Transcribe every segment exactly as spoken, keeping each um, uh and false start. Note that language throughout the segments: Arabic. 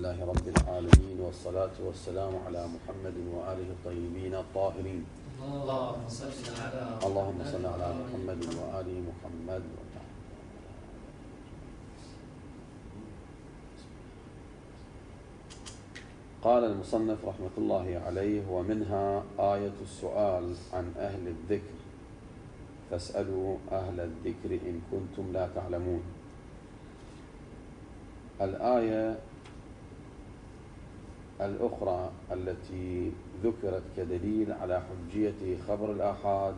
لله رب العالمين، والصلاة والسلام على محمد وآله الطيبين الطاهرين. اللهم صل على اللهم صل على محمد وآل محمد. قال المصنف رحمة الله عليه: ومنها آية السؤال عن أهل الذكر فاسألوا أهل الذكر إن كنتم لا تعلمون. الآية الأخرى التي ذكرت كدليل على حجية خبر الآحاد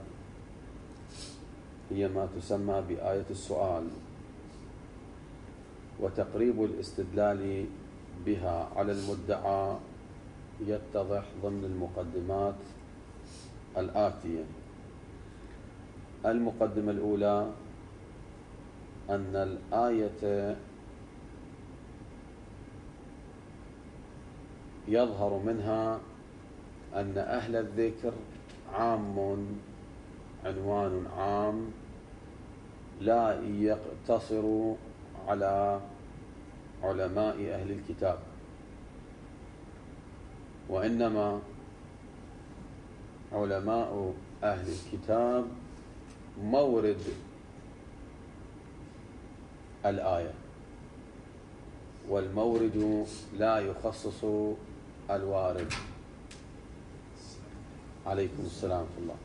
هي ما تسمى بآية السؤال، وتقريب الاستدلال بها على المدعى يتضح ضمن المقدمات الآتية. المقدمة الأولى أن الآية يظهر منها أن أهل الذكر عام، عنوان عام لا يقتصر على علماء أهل الكتاب، وإنما علماء أهل الكتاب مورد الآية، والمورد لا يخصص الوارد. عليكم السلام ورحمة الله.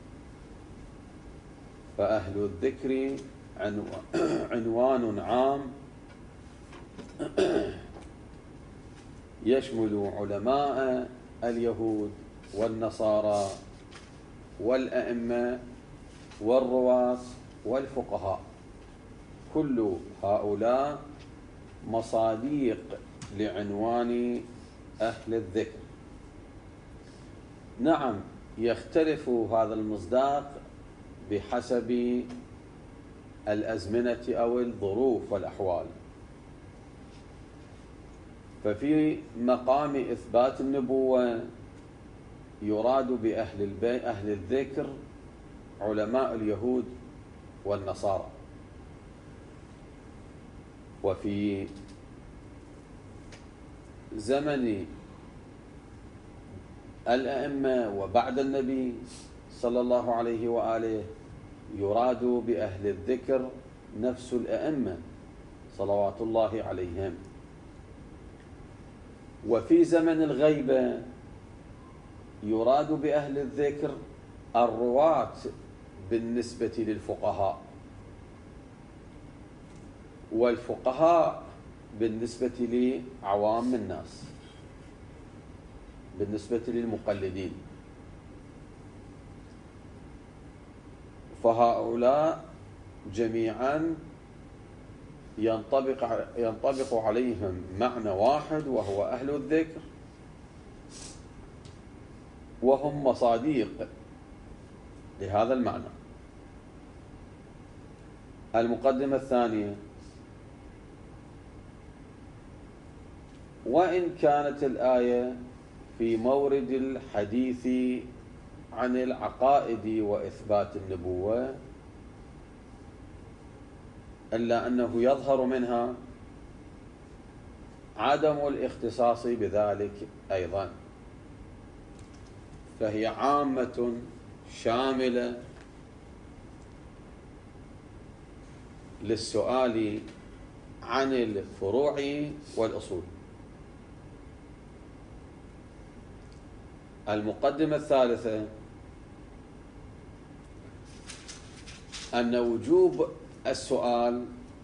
فأهل الذكر عنوان عام يشمل علماء اليهود والنصارى والأئمة والرواة والفقهاء، كل هؤلاء مصاديق لعنوان أهل الذكر. نعم، يختلف هذا المصداق بحسب الأزمنة أو الظروف والأحوال. ففي مقام إثبات النبوة يراد بأهل البيت أهل الذكر علماء اليهود والنصارى، وفي زمن الأئمة وبعد النبي صلى الله عليه وآله يراد بأهل الذكر نفس الأئمة صلوات الله عليهم. وفي زمن الغيبة يراد بأهل الذكر الرواة بالنسبة للفقهاء، والفقهاء بالنسبة لعوام الناس، بالنسبة للمقلدين. فهؤلاء جميعا ينطبق ينطبق عليهم معنى واحد، وهو أهل الذكر، وهم مصاديق لهذا المعنى. المقدمة الثانية: وإن كانت الآية في مورد الحديث عن العقائد وإثبات النبوة، إلا أنه يظهر منها عدم الاختصاص بذلك أيضا، فهي عامة شاملة للسؤال عن الفروع والأصول. المقدمة الثالثة: أن وجوب السؤال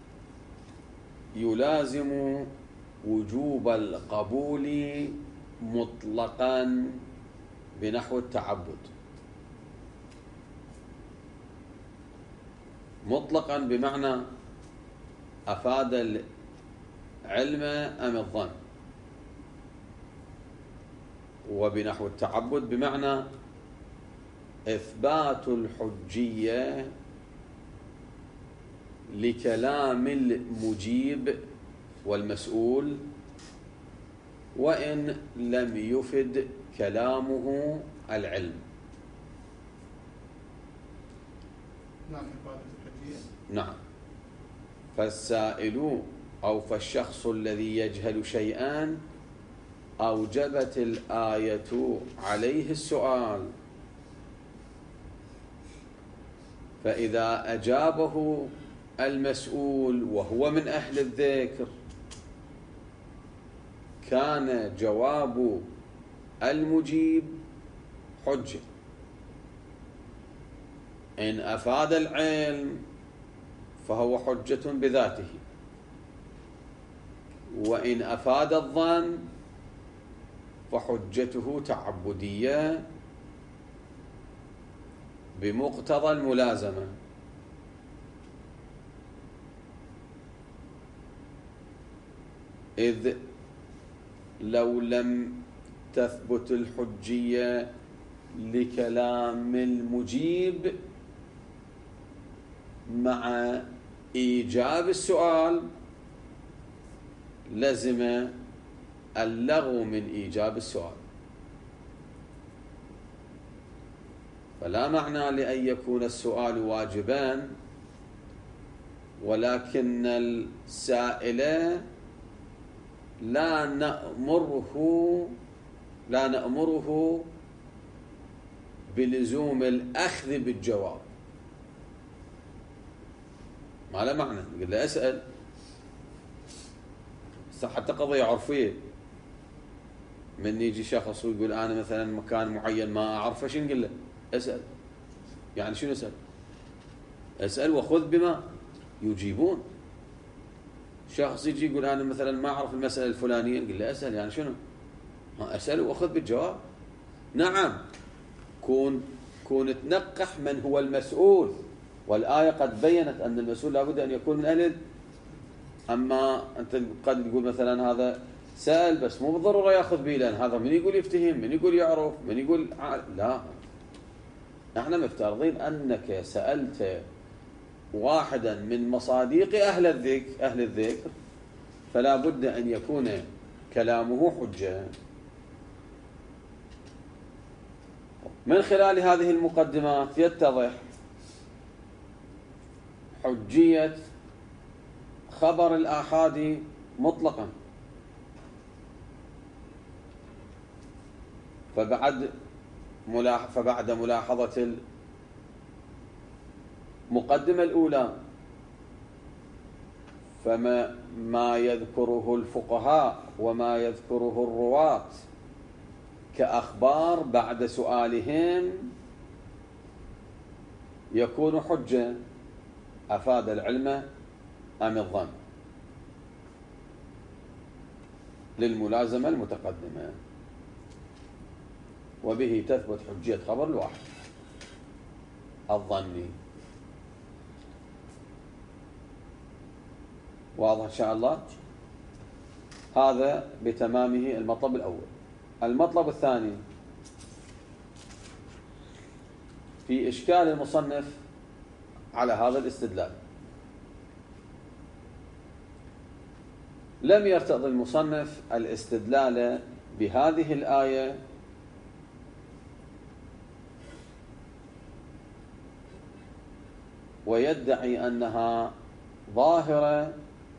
يلازم وجوب القبول مطلقا بنحو التعبد. مطلقا بمعنى أفاد العلم أم الظن، وبنحو التعبد بمعنى إثبات الحجية لكلام المجيب والمسؤول، وإن لم يفد كلامه العلم. نعم، إثبات الحجية. نعم، فالسائل أو فالشخص الذي يجهل شيئا أوجبت الآية عليه السؤال، فإذا أجابه المسؤول وهو من أهل الذكر كان جواب المجيب حجة. إن أفاد العلم فهو حجة بذاته، وإن أفاد الظن فحجته تعبدية بمقتضى الملازمة. إذ لو لم تثبت الحجية لكلام المجيب مع إيجاب السؤال لزم اللغو من إيجاب السؤال، فلا معنى لأن يكون السؤال واجبا ولكن السائل لا نأمره لا نأمره بلزوم الأخذ بالجواب. ما له معنى نقول له أسأل حتى قضية عرفية. من يجي شخص ويقول أنا مثلا مكان معين ما أعرفه، شو نقول له؟ أسأل. يعني شنو أسأل؟ أسأل وخذ بما يجيبون. شخص يجي يقول أنا مثلا ما أعرف المسألة الفلانية، نقول له أسأل. يعني شنو؟ أسأل وأخذ بالجواب. نعم، كون كون تنقح من هو المسؤول، والآية قد بينت أن المسؤول لابد أن يكون من أهل. أما أنت قد تقول مثلا هذا سأل بس مو بالضرورة يأخذ به، لأن هذا من يقول يفتهم، من يقول يعرف، من يقول لا. نحن مفترضين أنك سألت واحدا من مصاديق أهل الذكر أهل الذكر فلا بد أن يكون كلامه حجة. من خلال هذه المقدمات يتضح حجية خبر الآحاد مطلقا. فبعد فبعد ملاحظة المقدمة الأولى فما ما يذكره الفقهاء وما يذكره الرواة كأخبار بعد سؤالهم يكون حجة. أفاد العلم أم الظن للملازمة المتقدمة، وبه تثبت حجية خبر الواحد الظني. واضح إن شاء الله؟ هذا بتمامه المطلب الأول. المطلب الثاني في إشكال المصنف على هذا الاستدلال. لم يرتضي المصنف الاستدلال بهذه الآية ويدعي أنها ظاهرة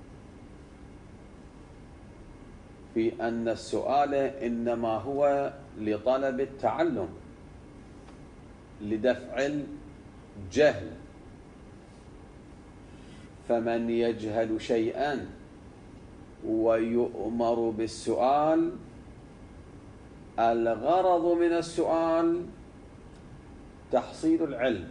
في أن السؤال إنما هو لطلب التعلم لدفع الجهل، فمن يجهل شيئا ويؤمر بالسؤال الغرض من السؤال تحصيل العلم.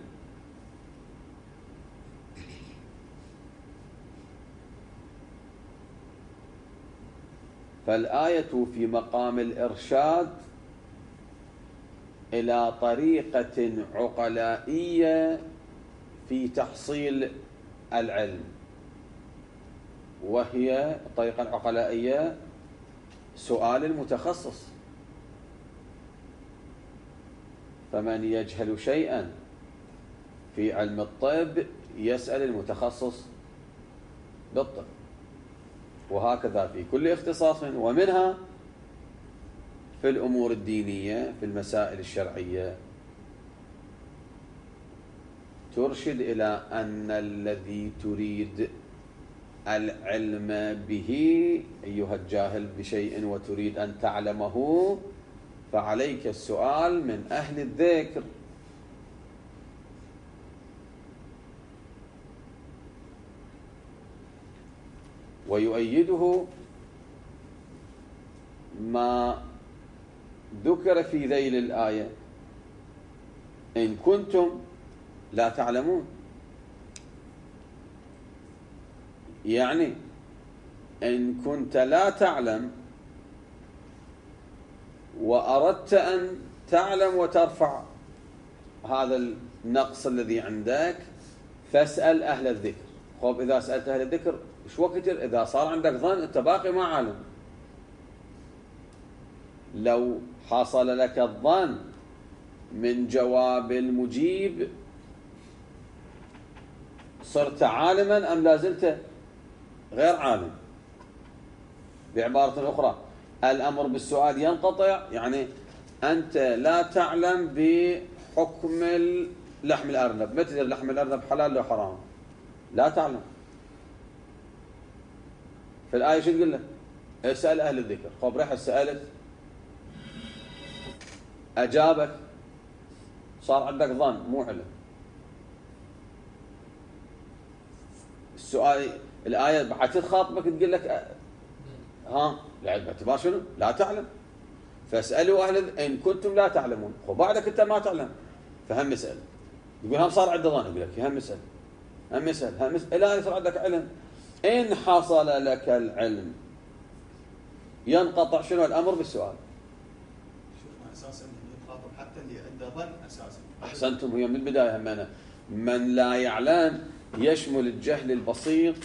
فالآية في مقام الإرشاد إلى طريقة عقلائية في تحصيل العلم، وهي الطريقة العقلائية سؤال المتخصص. فمن يجهل شيئا في علم الطب يسأل المتخصص بالطب، وهكذا في كل اختصاص، ومنها في الأمور الدينية في المسائل الشرعية ترشد إلى أن الذي تريد العلم به أيها الجاهل بشيء وتريد أن تعلمه فعليك السؤال من أهل الذكر. ويؤيده ما ذكر في ذيل الآية إن كنتم لا تعلمون، يعني إن كنت لا تعلم وأردت أن تعلم وترفع هذا النقص الذي عندك فاسأل أهل الذكر. خب إذا سألت أهل الذكر إيش وقت إذا صار عندك ظن أنت باقي ما عالم؟ لو حصل لك الظن من جواب المجيب صرت عالما أم لازلت غير عالم؟ بعبارة أخرى الأمر بالسؤال ينقطع، يعني أنت لا تعلم بحكم لحم الأرنب، ما تدري لحم الأرنب حلال ولا حرام، لا تعلم. في الآية شو تقول له؟ اسأل أهل الذكر. خب رحت سألت أجابك صار عندك ظن مو علم. السؤال الآية بعد تخاطبك تقول لك ها العلم باعتبار شنو؟ لا تعلم. فاسألوا أهل إن كنتم لا تعلمون. وبعدك أنت ما تعلم فهم اسأل. يقول هم صار عنده ظن، يقول لك هم اسأل هم اسأل هم اسأل إلى أن يصير عندك علم. إن حصل لك العلم ينقطع شنو الأمر بالسؤال. شوفنا أساسا يخاطب حتى اللي عنده ظن أساسا. أحسنتم، هي من البداية همنا من لا يعلم يشمل الجهل البسيط،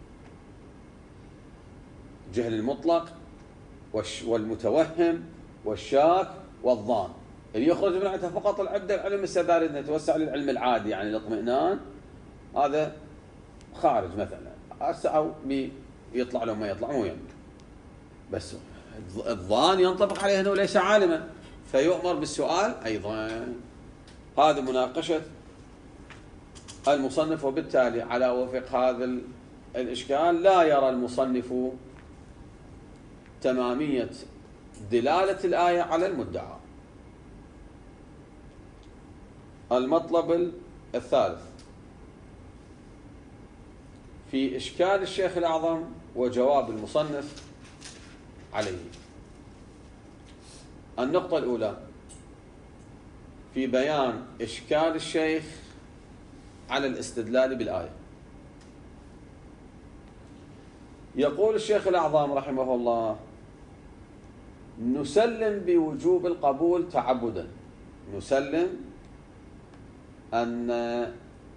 الجهل المطلق والمتوهم والشاك والظان. اللي يخرج من عنده فقط العبد العلم السداري انه يتوسع للعلم العادي يعني الاطمئنان، هذا خارج مثلا او يطلع له ما يطلع مو يهم. بس الظان ينطبق عليه انه ليس عالما فيؤمر بالسؤال ايضا. هذه مناقشة المصنف، وبالتالي على وفق هذا الإشكال لا يرى المصنف تمامية دلالة الآية على المدعى. المطلب الثالث في إشكال الشيخ الأعظم وجواب المصنف عليه. النقطة الأولى في بيان إشكال الشيخ على الاستدلال بالآية. يقول الشيخ الأعظم رحمه الله: نسلم بوجوب القبول تعبدا، نسلم أن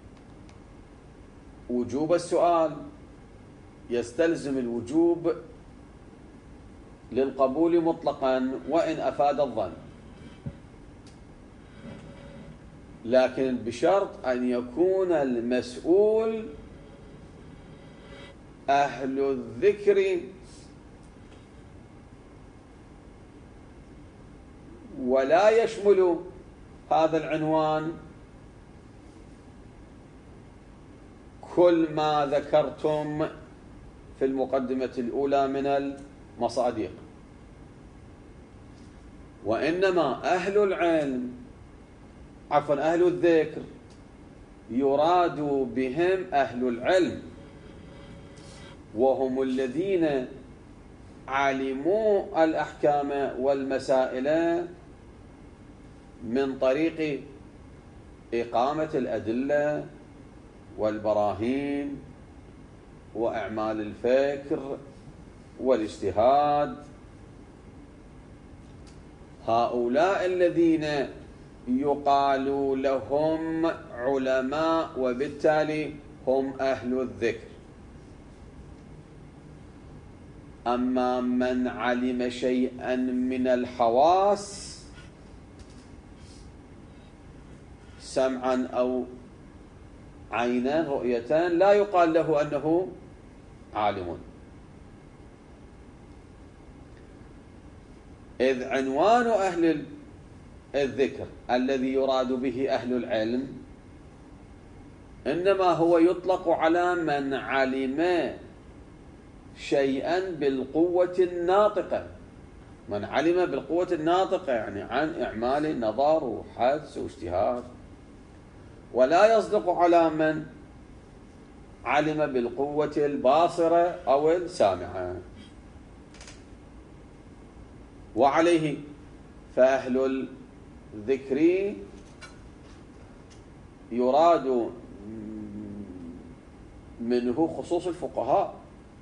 وجوب السؤال يستلزم الوجوب للقبول مطلقا وإن أفاد الظن، لكن بشرط أن يكون المسؤول أهل الذكر ولا يشمل هذا العنوان كل ما ذكرتم في المقدمة الأولى من المصادق، وإنما أهل العلم عفوا أهل الذكر يراد بهم أهل العلم، وهم الذين علموا الأحكام والمسائل من طريق إقامة الأدلة والبراهين وأعمال الفكر والاجتهاد. هؤلاء الذين يقال لهم علماء وبالتالي هم أهل الذكر. أما من علم شيئا من الحواس سمعا أو عينان رؤيتان لا يقال له أنه عالم، إذ عنوان أهل الذكر الذي يراد به أهل العلم إنما هو يطلق على من علم شيئا بالقوة الناطقة. من علم بالقوة الناطقة يعني عن إعمال نظر وحدس واجتهاد، ولا يصدق على من علم بالقوة الباصرة أو السامعة. وعليه فأهل الذكر يراد منه خصوص الفقهاء،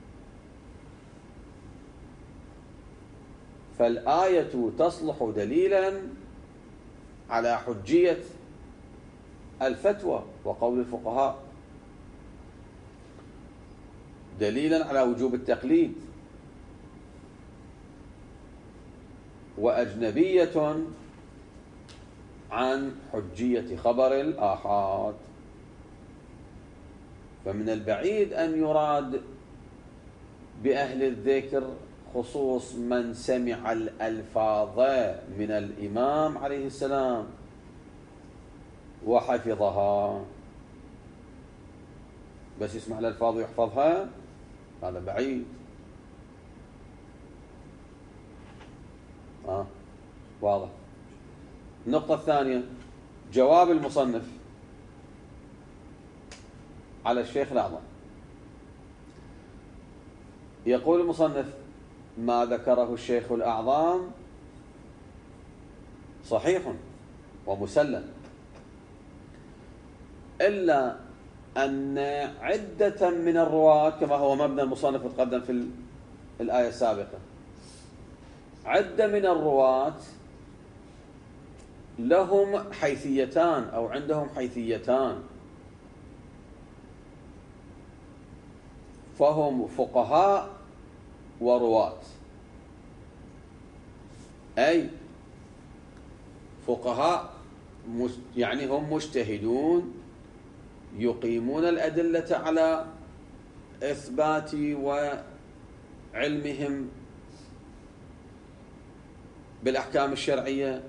فالآية تصلح دليلا على حجية الفتوى وقول الفقهاء، دليلا على وجوب التقليد، وأجنبية عن حجية خبر الآحاد. فمن البعيد أن يراد بأهل الذكر خصوص من سمع الألفاظ من الإمام عليه السلام وحفظها، بس يسمع الألفاظ ويحفظها، هذا بعيد. آه. واضح. النقطة الثانية، جواب المصنف على الشيخ الأعظم. يقول المصنف: ما ذكره الشيخ الأعظم صحيح ومسلم، إلا أن عدة من الرواة، كما هو مبنى المصنف متقدم في الآية السابقة، عدة من الرواة لهم حيثيتان أو عندهم حيثيتان، فهم فقهاء ورواة، أي فقهاء يعني هم مجتهدون يقيمون الأدلة على إثبات وعلمهم بالأحكام الشرعية،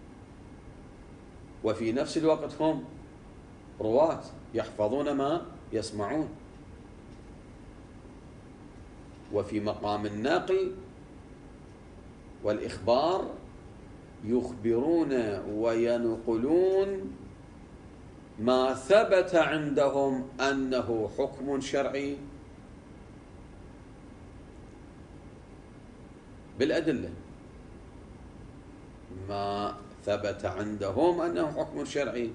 وفي نفس الوقت هم رواة يحفظون ما يسمعون، وفي مقام النقل والإخبار يخبرون وينقلون ما ثبت عندهم أنه حكم شرعي بالأدلة، ما ثبت عندهم أنه حكم شرعي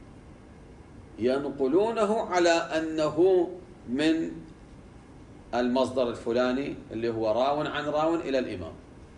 ينقلونه على أنه من المصدر الفلاني اللي هو راو عن راو إلى الإمام.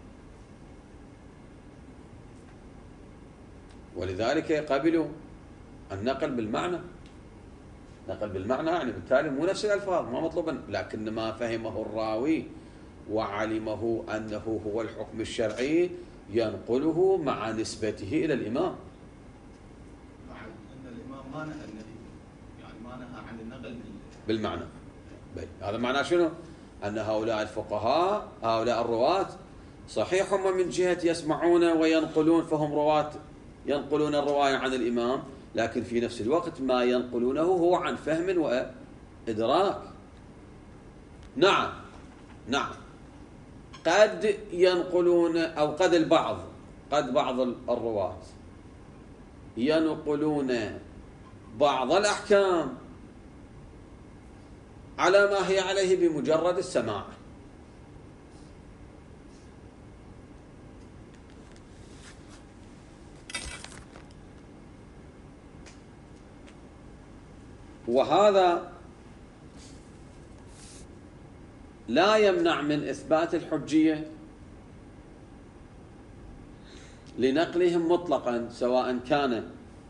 ولذلك قبلوا النقل بالمعنى، نقل بالمعنى يعني بالتالي مو نفس الألفاظ، ما مطلوبا، لكن ما فهمه الراوي وعلمه أنه هو الحكم الشرعي ينقله مع نسبته إلى الإمام. مع أن الإمام ما نهى النبي، يعني ما نهى عن النقل بالمعنى. هذا معناه شنو؟ أن هؤلاء الفقهاء هؤلاء الرواة صحيح هم من جهة يسمعون وينقلون، فهم رواة ينقلون الرواية عن الإمام، لكن في نفس الوقت ما ينقلونه هو عن فهم وإدراك. نعم نعم قد ينقلون، أو قد البعض قد بعض الرواة ينقلون بعض الأحكام على ما هي عليه بمجرد السماع، وهذا لا يمنع من إثبات الحجية لنقلهم مطلقا، سواء كان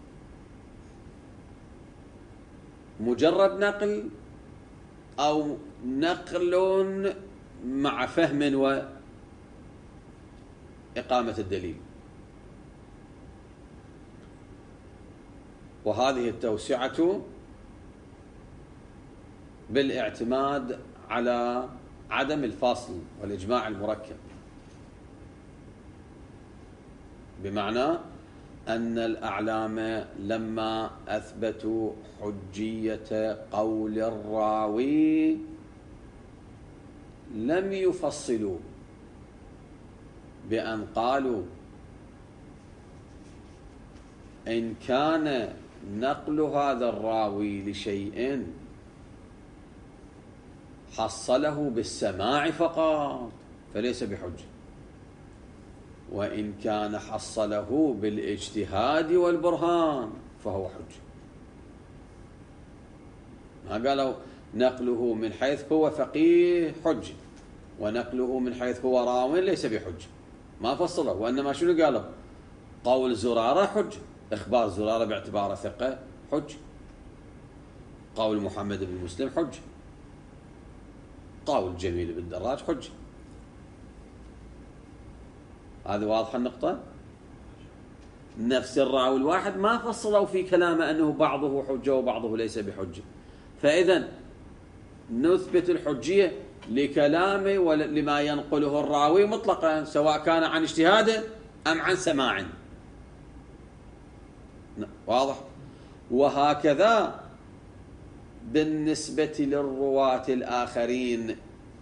مجرد نقل أو نقل مع فهم وإقامة الدليل. وهذه التوسعة بالاعتماد على عدم الفاصل والإجماع المركب، بمعنى أن الأعلام لما أثبتوا حجية قول الراوي لم يفصلوا بأن قالوا إن كان نقل هذا الراوي لشيء حصله بالسماع فقط فليس بحجة، وإن كان حصله بالاجتهاد والبرهان فهو حجة. ما قالوا نقله من حيث هو فقيه حجة ونقله من حيث هو راوي ليس بحجة، ما فصله. وإنما شنو قالوا؟ قول زرارة حجة، إخبار زرارة باعتباره ثقة حجة، قول محمد بن مسلم حجة، قول جميل بن دراج حجة. هذه واضحة النقطة. نفس الراوي الواحد ما فصلوا في كلامه أنه بعضه حجة وبعضه ليس بحجة، فإذا نثبت الحجية لكلامه ولما ينقله الراوي مطلقا سواء كان عن اجتهاد أم عن سماع. واضح؟ وهكذا بالنسبة للرواة الآخرين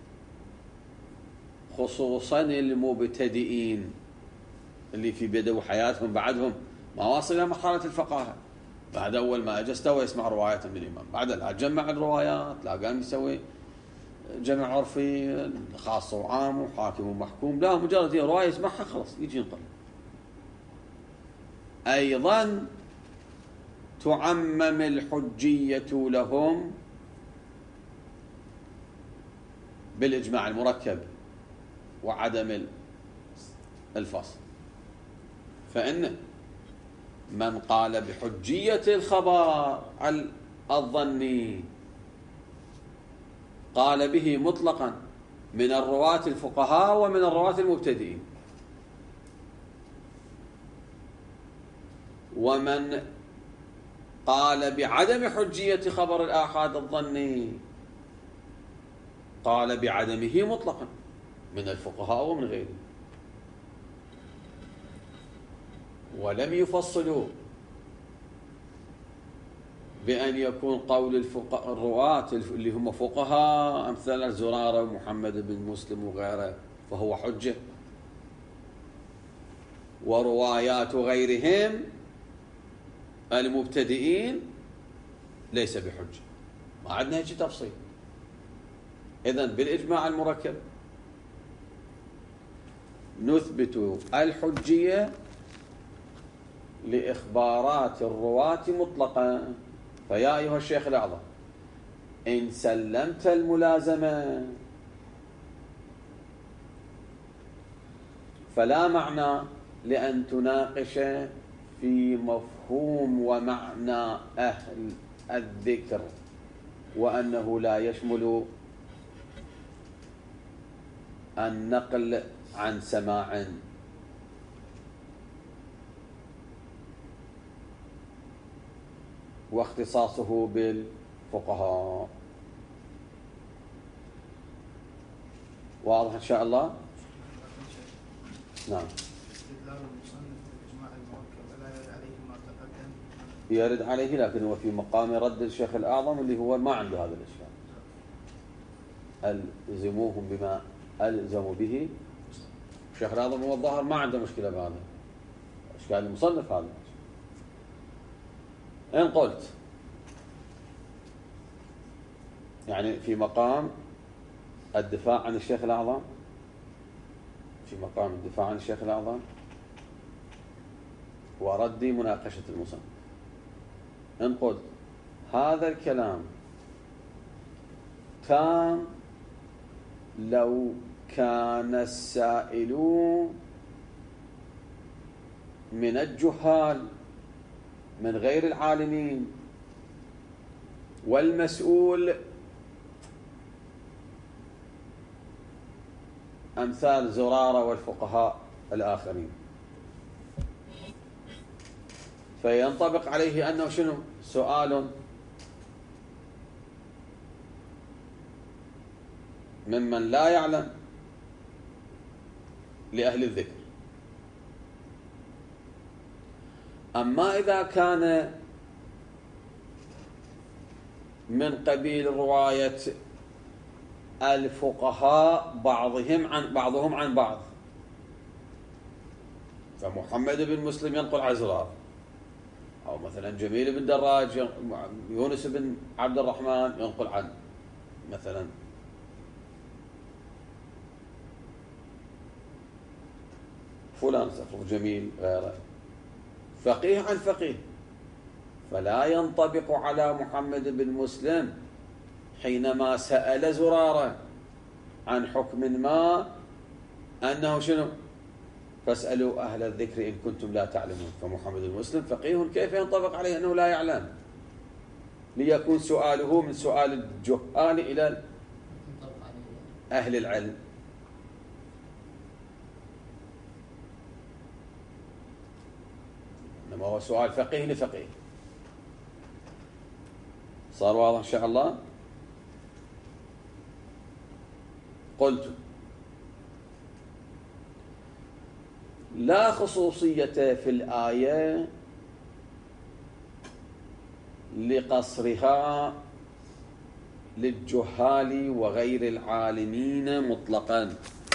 خصوصا المبتدئين اللي في بدو حياتهم بعدهم ما واصل إلى مرحلة الفقاهة، بعد أول ما أجى استوى يسمع روايات من الإمام، بعد لا جمع الروايات، لا قام يسوي جمع عرفي خاص وعام وحاكم ومحكوم، لا مجرد رواية يسمعها خلاص يجي ينقل. أيضا تعمم الحجية لهم بالإجماع المركب وعدم الفصل، فإن من قال بحجية الخبر الظني قال به مطلقا من الرواة الفقهاء ومن الرواة المبتدئين، ومن قال بعدم حجية خبر الآحاد الظني قال بعدمه مطلقا من الفقهاء ومن غيرهم، ولم يفصلوا بأن يكون قول الفقهاء الرواة اللي هم فقهاء أمثال زرارة ومحمد بن مسلم وغيره فهو حجة، وروايات غيرهم المبتدئين ليس بحجة. ما عندنا هيك تفصيل. إذن بالإجماع المركب نثبت الحجية لإخبارات الرواة مطلقا. فيا أيها الشيخ الأعظم إن سلمت الملازمة فلا معنى لأن تناقش في مفهوم ومعنى أهل الذكر وأنه لا يشمل النقل عن سماع، واختصاصه بالفقهاء. واضح إن شاء الله؟ نعم. استدلال المصنف بالإجماع المركب لا يرد عليه ما تقدم. يرد عليه لكن هو في مقام رد الشيخ الأعظم اللي هو ما عنده هذا الإشكال. ألزموهم بما ألزموا به. الشيخ الأعظم هو الظاهر ما عنده مشكلة بهذا. إشكال المصنف هذا. إن قلت يعني في مقام الدفاع عن الشيخ الأعظم، في مقام الدفاع عن الشيخ الأعظم وردي مناقشة المصنف، إن قلت هذا الكلام تام لو كان السائلون من الجهال من غير العالمين والمسؤول أمثال زرارة والفقهاء الآخرين، فينطبق عليه أنه شنو؟ سؤال ممن لا يعلم لأهل الذكر. أما إذا كان من قبيل رواية الفقهاء بعضهم عن بعضهم عن بعض. فمحمد بن مسلم ينقل عن زرار، أو مثلا جميل بن دراج، يونس بن عبد الرحمن ينقل عن مثلا فلان سفر جميل غيره، فقيه عن فقيه. فلا ينطبق على محمد بن مسلم حينما سأل زرارة عن حكم ما أنه شنو؟ فاسألوا أهل الذكر إن كنتم لا تعلمون. فمحمد بن مسلم فقيه، كيف ينطبق عليه أنه لا يعلم؟ ليكون سؤاله من سؤال الجهال إلى أهل العلم. إنما هو سؤال فقيه لفقيه. صار واضح إن شاء الله؟ قلت لا خصوصية في الآية لقصرها للجهال وغير العالمين مطلقا،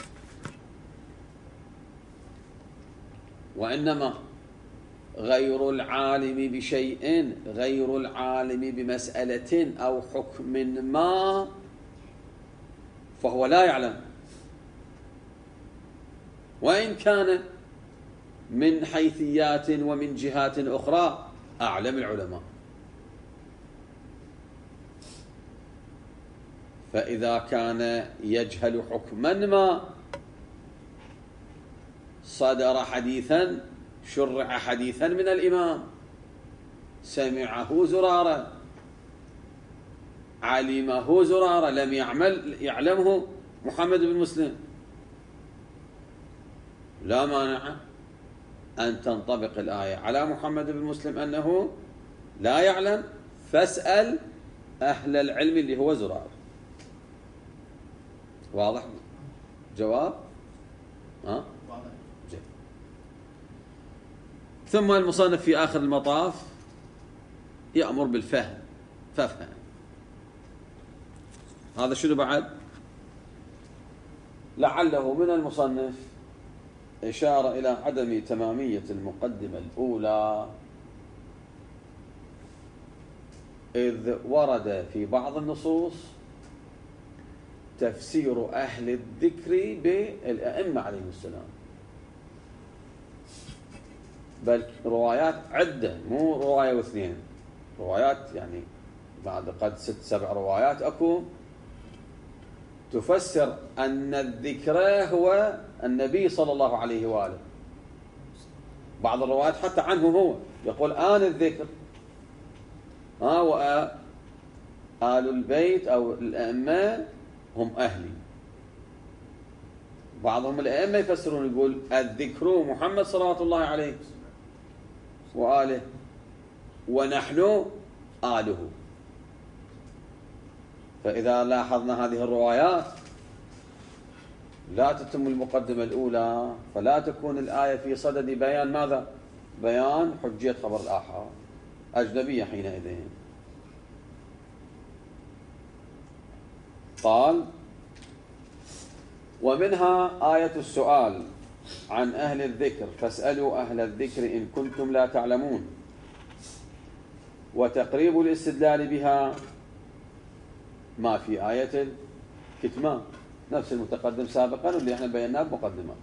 وإنما غير العالم بشيء، غير العالم بمسألة أو حكم ما، فهو لا يعلم، وإن كان من حيثيات ومن جهات أخرى أعلم العلماء. فإذا كان يجهل حكما ما صدر حديثا، شرع حديثا من الإمام، سمعه زرارة، علمه زرارة، لم يعمل يعلمه محمد بن مسلم، لا مانع أن تنطبق الآية على محمد بن مسلم أنه لا يعلم، فاسأل أهل العلم اللي هو زرارة. واضح؟ جواب؟ ها؟ جيد. ثم المصنف في آخر المطاف يأمر بالفهم، فافهم. هذا شنو بعد؟ لعله من المصنف إشارة إلى عدم تمامية المقدمة الأولى، إذ ورد في بعض النصوص تفسير أهل الذكر بالأئمة عليهم السلام، بل روايات عدة، مو رواية واثنين، روايات يعني بعد قد ست سبع روايات أكو تفسر أن الذكر هو النبي صلى الله عليه وآله. بعض الروايات حتى عنه هو يقول آن الذكر، ها وآل البيت أو الأئمة هم أهلي. بعضهم الأئمة يفسرون يقول الذكر محمد صلى الله عليه وآله ونحن آله. فإذا لاحظنا هذه الروايات لا تتم المقدمة الأولى، فلا تكون الآية في صدد بيان ماذا؟ بيان حجية خبر الآحاد، أجنبية حينئذ. قال ومنها آية السؤال عن أهل الذكر فاسألوا أهل الذكر إن كنتم لا تعلمون، وتقريب الاستدلال بها ما في آية الكتمان، نفس المتقدم سابقا واللي احنا بيناه بمقدمات.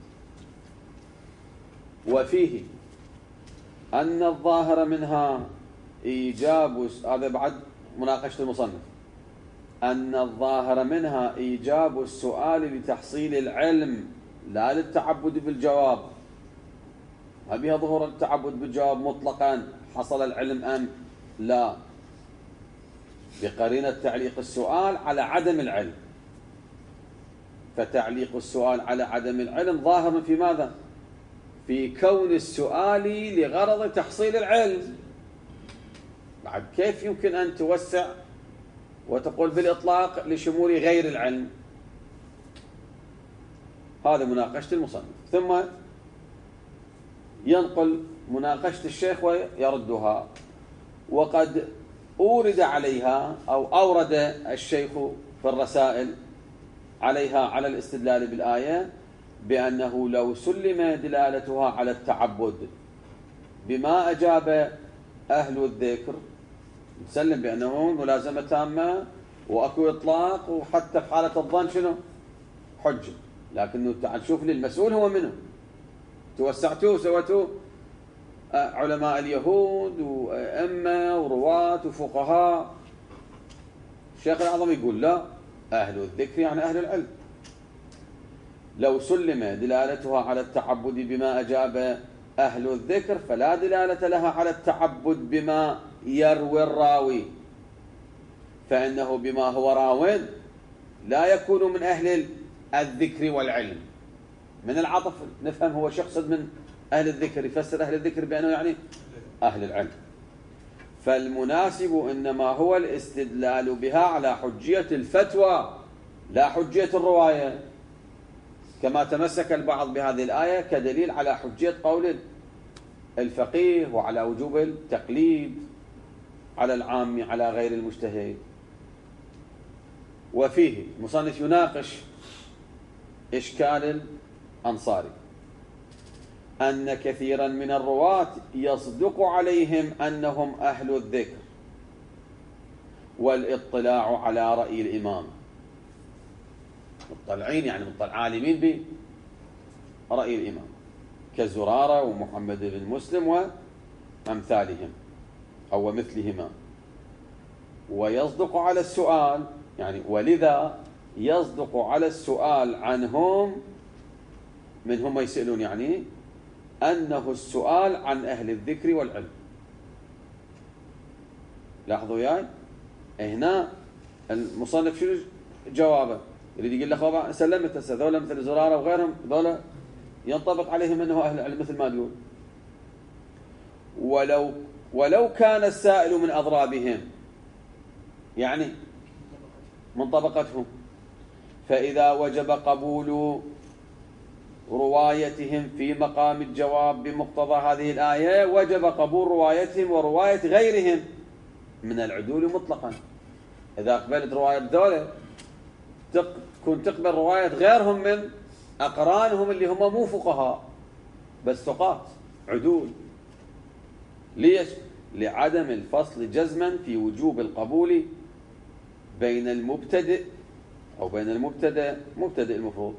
وفيه أن الظاهر منها إيجاب، هذا بعد مناقشة المصنف، أن الظاهر منها إيجاب السؤال لتحصيل العلم لا للتعبد بالجواب. ما بها ظهور التعبد بالجواب مطلقا، حصل العلم أم لا، بقرينة تعليق السؤال على عدم العلم. فتعليق السؤال على عدم العلم ظاهر في ماذا؟ في كون السؤال لغرض تحصيل العلم. بعد كيف يمكن أن توسع وتقول بالإطلاق لشمول غير العلم؟ هذا مناقشة المصنف. ثم ينقل مناقشة الشيخ ويردها. وقد أورد عليها أو أورد الشيخ في الرسائل عليها على الاستدلال بالآية بأنه لو سلم دلالتها على التعبد بما أجاب أهل الذكر، نسلم بأنه ملازمة تامة وأكو إطلاق، وحتى في حالة الظن شنو؟ حجة. لكنه تعال شوف لي المسؤول هو منه. توسعتوا وسويتوا علماء اليهود وأئمة ورواة وفقهاء. الشيخ الأعظم يقول لا، أهل الذكر يعني أهل العلم. لو سلم دلالتها على التعبد بما أجاب أهل الذكر فلا دلالة لها على التعبد بما يروي الراوي، فإنه بما هو راو لا يكون من أهل الذكر والعلم. من العطف نفهم هو شخص من أهل الذكر، يفسر أهل الذكر بأنه يعني أهل العلم. فالمناسب إنما هو الاستدلال بها على حجية الفتوى لا حجية الرواية، كما تمسك البعض بهذه الآية كدليل على حجية قول الفقيه وعلى وجوب التقليد على العام على غير المجتهد. وفيه المصنف يناقش إشكال الأنصاري أن كثيرا من الرواة يصدق عليهم أنهم أهل الذكر والاطلاع على رأي الإمام، مطلعين يعني مطلع عالمين برأي الإمام كزرارة ومحمد بن مسلم وأمثالهم أو مثلهما، ويصدق على السؤال يعني ولذا يصدق على السؤال عنهم، من هم يسألون يعني أنه السؤال عن أهل الذكر والعلم. لاحظوا وياي هنا المصنف شو جوابه؟ يريد يقول له سلمت هسه ذولا مثل زرارة وغيرهم ذولا ينطبق عليهم أنه أهل العلم مثل ما تقول، ولو ولو كان السائل من أضرابهم يعني من طبقتهم، فإذا وجب قبول روايتهم في مقام الجواب بمقتضى هذه الآية وجب قبول روايتهم ورواية غيرهم من العدول مطلقا. إذا قبلت رواية ذولا تكون تقبل رواية غيرهم من أقرانهم اللي هم مو فقهاء بس ثقات عدول. ليش؟ لعدم الفصل جزما في وجوب القبول بين المبتدئ أو بين المبتدئ مبتدئ المفروض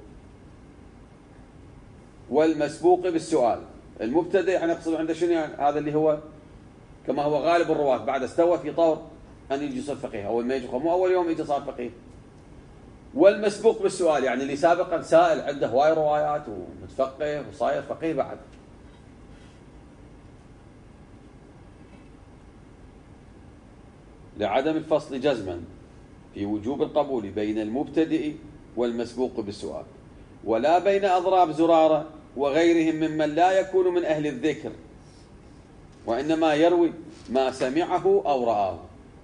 والمسبوق بالسؤال. المبتدئ يعني يقصد عنده شنو يعني؟ هذا اللي هو كما هو غالب الرواة بعد استوى في طور أن يجي يصير فقيه، أول ما يجي مو أول يوم يجي صار فقيه. والمسبوق بالسؤال يعني اللي سابقا سائل عنده هواي روايات ومتفقه وصاير فقيه بعد. لعدم الفصل جزما في وجوب القبول بين المبتدئ والمسبوق بالسؤال، ولا بين أضراب زرارة وغيرهم ممن لا يكون من أهل الذكر وإنما يروي ما سمعه أو رآه.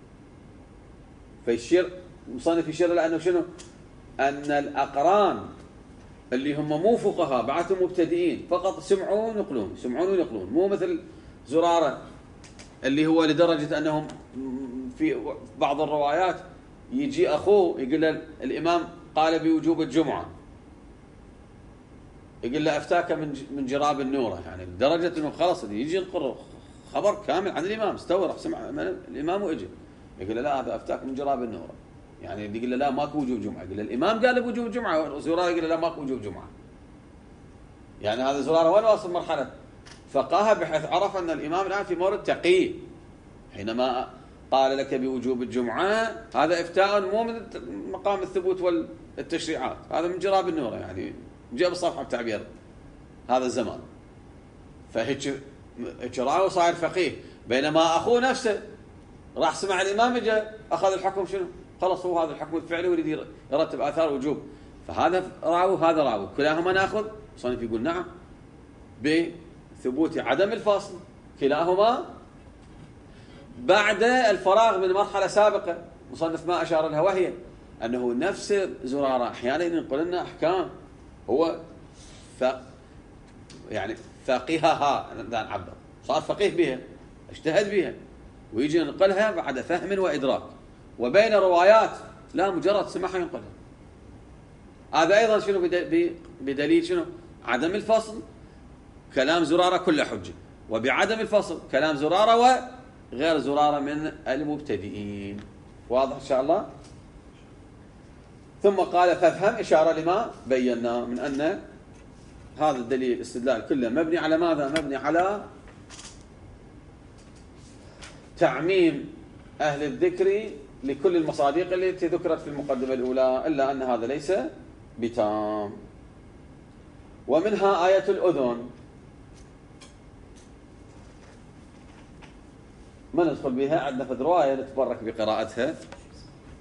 فيشير مصنف يشير لأنه شنو؟ أن الأقران اللي هم مو فقهاء بعثهم مبتدئين فقط سمعون ينقلون سمعون وينقلون، مو مثل زرارة اللي هو لدرجة أنهم في بعض الروايات يجي أخوه يقول له الإمام قال بوجوب الجمعة، يقول له أفتاك من من جراب النورة، يعني لدرجة أنه خلاص يجي ينقر خبر كامل عن الإمام استورح سمع من الإمام وإجي يقول له لا هذا أفتاك من جراب النورة، يعني اللي يقول له لا ماكو وجوب جمعة، يقول له الإمام قال بوجوب الجمعة، زرارة يقول له لا ماكو وجوب جمعة. يعني هذا زرارة وين واصل مرحلة فقاهة بحيث عرف أن الإمام الآن في مورد تقي حينما قال لك بوجوب الجمعة، هذا إفتاء مو من مقام الثبوت والتشريعات، هذا من جراب النورة يعني جاب الصفحة بتعبير هذا الزمان. فهيك هيك راوي صاير فقيه، بينما أخوه نفسه راح سمع الإمام جاء أخذ الحكم شنو؟ خلص هو هذا الحكم الفعلي ويريد يرتب آثار وجوب. فهذا راوي هذا راوي كلاهما ناخذ. صنف يقول نعم بثبوت عدم الفصل كلاهما بعد الفراغ من مرحلة سابقة مصنف ما أشار لها، وهي أنه نفس زرارة أحيانا ينقل لنا أحكام هو ف يعني فقيهها نعبر صار فقيه بها اجتهد بها ويجي ينقلها بعد فهم وإدراك، وبين روايات لا مجرد سمعها ينقلها. هذا أيضا شنو بدليل شنو؟ عدم الفصل. كلام زرارة كله حجة، وبعدم الفصل كلام زرارة وغير زرارة من المبتدئين. واضح إن شاء الله؟ ثم قال فافهم إشارة لما بينا من أن هذا الدليل الاستدلال كله مبني على ماذا؟ مبني على تعميم أهل الذكر لكل المصادق التي ذكرت في المقدمة الأولى، إلا أن هذا ليس بتام. ومنها آية الأذن، ما ندخل بها، عندنا في رواية نتبرك بقراءتها.